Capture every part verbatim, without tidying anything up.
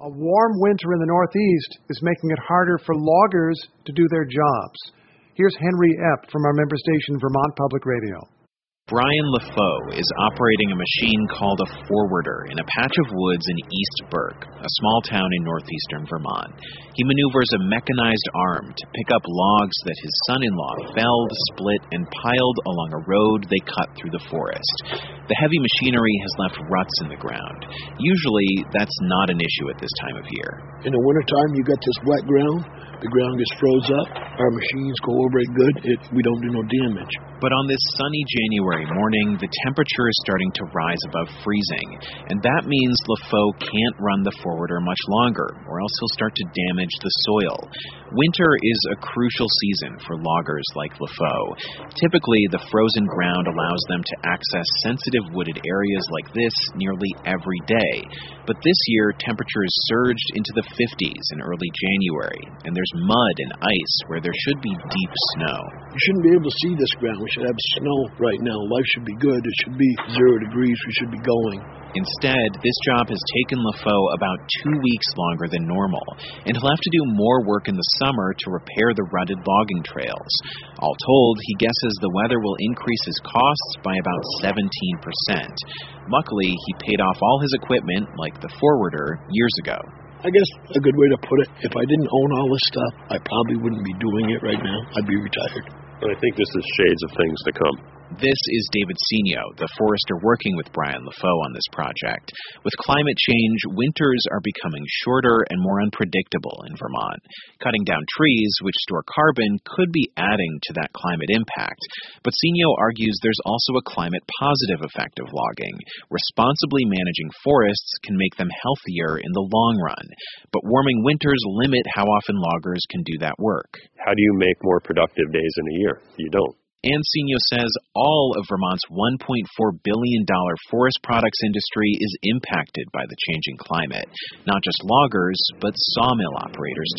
A warm winter in the Northeast is making it harder for loggers to do their jobs. Here's Henry Epp from our member station, Vermont Public Radio. Brian LaFoe is operating a machine called a forwarder in a patch of woods in East Burke, a small town in northeastern Vermont. He maneuvers a mechanized arm to pick up logs that his son-in-law felled, split, and piled along a road they cut through the forest. The heavy machinery has left ruts in the ground. Usually, that's not an issue at this time of year. In the wintertime, you got this wet ground. The ground gets froze up. Our machines go over it good. It, we don't do no damage. But on this sunny January morning, the temperature is starting to rise above freezing, and that means LaFoe can't run the forwarder much longer, or else he'll start to damage the soil. Winter is a crucial season for loggers like LaFoe. Typically, the frozen ground allows them to access sensitive wooded areas like this nearly every day. But this year, temperatures surged into the fifties in early January, and there's mud and ice where there should be deep snow. You shouldn't be able to see this ground. We should have snow right now. Life should be good. It should be zero degrees. We should be going. Instead, this job has taken LaFoe about two weeks longer than normal, and he'll have to do more work in the summer to repair the rutted logging trails. All told, he guesses the weather will increase his costs by about seventeen percent. Luckily, he paid off all his equipment, like the forwarder, years ago. I guess a good way to put it, if I didn't own all this stuff, I probably wouldn't be doing it right now. I'd be retired. I think this is shades of things to come. This is David Senio, the forester working with Brian LaFoe on this project. With climate change, winters are becoming shorter and more unpredictable in Vermont. Cutting down trees, which store carbon, could be adding to that climate impact. But Senio argues there's also a climate-positive effect of logging. Responsibly managing forests can make them healthier in the long run. But warming winters limit how often loggers can do that work. How do you make more productive days in a year? You don't. And Senio says all of Vermont's one point four billion dollars forest products industry is impacted by the changing climate. Not just loggers, but sawmill operators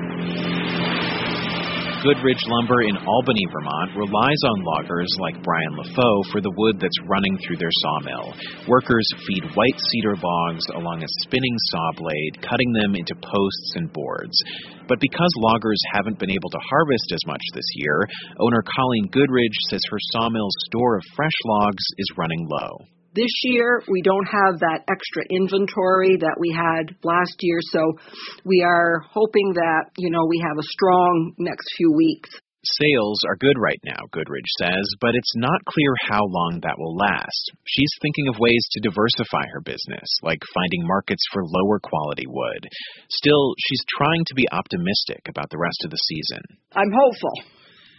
too. Goodridge Lumber in Albany, Vermont relies on loggers like Brian LaFoe for the wood that's running through their sawmill. Workers feed white cedar logs along a spinning saw blade, cutting them into posts and boards. But because loggers haven't been able to harvest as much this year, owner Colleen Goodridge says her sawmill's store of fresh logs is running low. This year, we don't have that extra inventory that we had last year, so we are hoping that, you know, we have a strong next few weeks. Sales are good right now, Goodridge says, but it's not clear how long that will last. She's thinking of ways to diversify her business, like finding markets for lower quality wood. Still, she's trying to be optimistic about the rest of the season. I'm hopeful.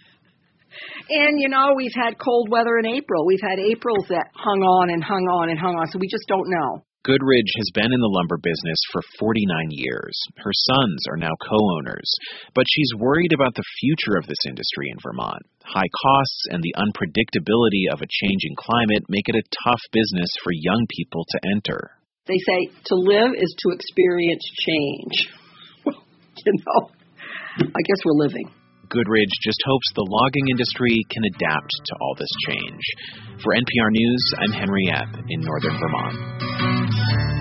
And, you know, we've had cold weather in April. We've had Aprils that hung on and hung on and hung on, so we just don't know. Goodridge has been in the lumber business for forty-nine years. Her sons are now co-owners. But she's worried about the future of this industry in Vermont. High costs and the unpredictability of a changing climate make it a tough business for young people to enter. They say to live is to experience change. Well, you know, I guess we're living. Goodridge just hopes the logging industry can adapt to all this change. For N P R News, I'm Henry Epp in northern Vermont.